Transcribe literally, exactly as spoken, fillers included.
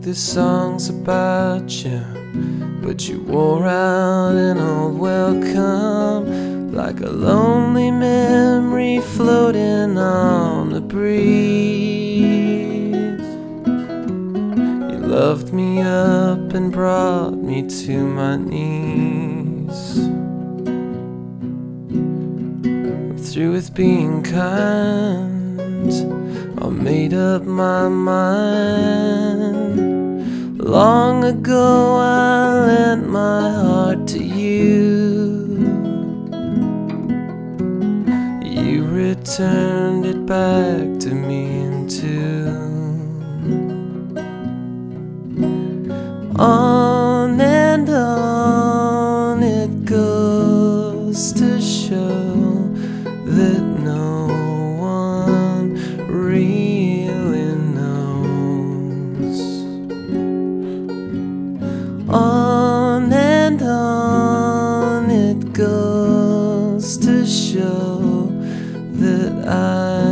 the songs about you, but you wore out an old welcome, like a lonely memory floating on the breeze. You loved me up and brought me to my knees. I'm through with being kind, I made up my mind. Long ago I lent my heart to you. You returned it back to me in tune. On and on it goes to show that no one really knows. On and on it goes to show that I